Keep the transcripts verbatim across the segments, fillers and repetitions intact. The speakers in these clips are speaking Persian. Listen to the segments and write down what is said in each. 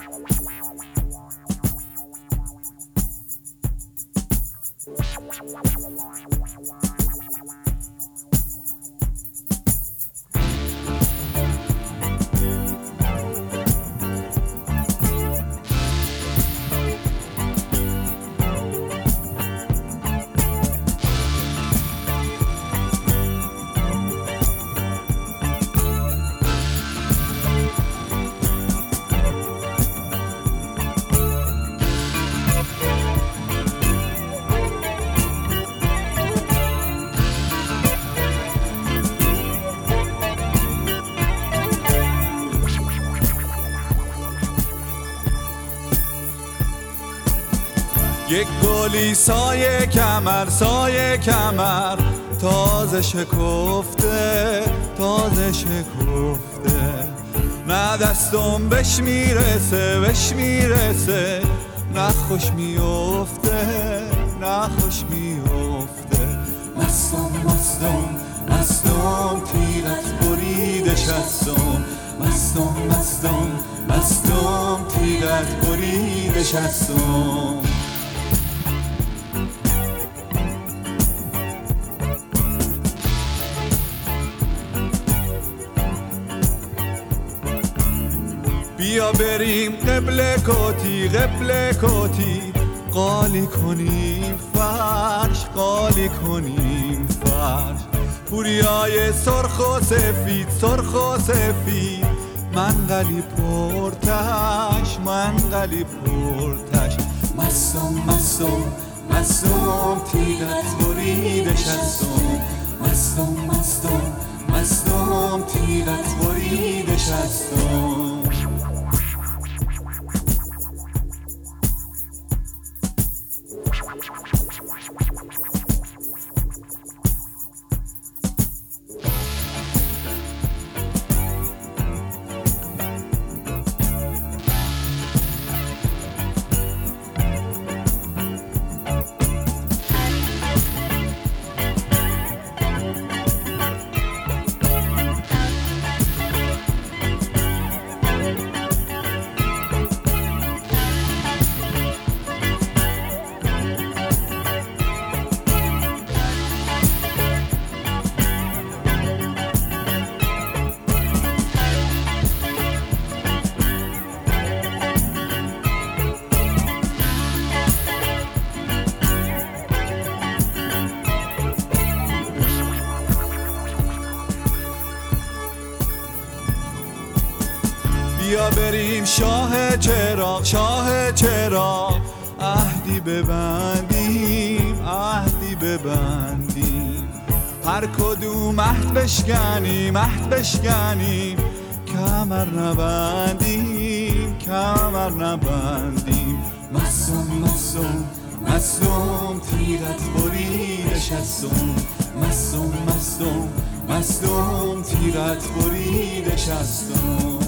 یک گلی سایه کمر سایه کمر تازه شکفته تازه شکفته، نه دستم بهش میرسه بهش میرسه، نه خوش میفته نه خوش میفته. مستم مستم مستم تیغت برید شستم، مستم مستم مستم تیغت برید شستم. بیا بریم قبله کتی قبله کتی، قالی کنیم فرش قالی کنیم فرش. پوریای سرخ و سفید سرخ و سفید، منقلی پرتش منقلی پرتش. مستم مستم مستم تیغت برید شستم، مستم مستم مستم تیغت برید شستم. بیا بریم شاه چراغ شاه چراغ، عهدی ببندیم عهدی ببندیم. هر کدوم عهد بشکنیم عهد بشکنیم، کمر نبندیم کمر نبندیم. مستم مستم مستم تیغت برید شستم، مستم مستم مستم تیغت برید شستم.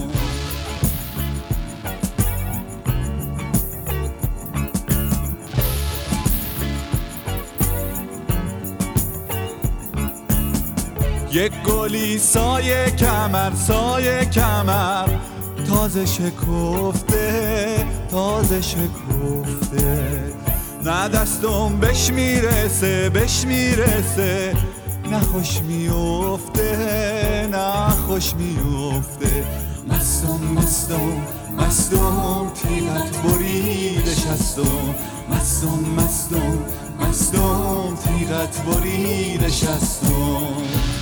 یک گلی سایه کمر سایه کمر تازه شکفته تازه شکفته، نه دستم بهش میرسه بهش میرسه، نه خوش میفته نه خوش میفته. مستم مستم مستم تیغت برید شستم، مستم مستم مستم تیغت برید شستم.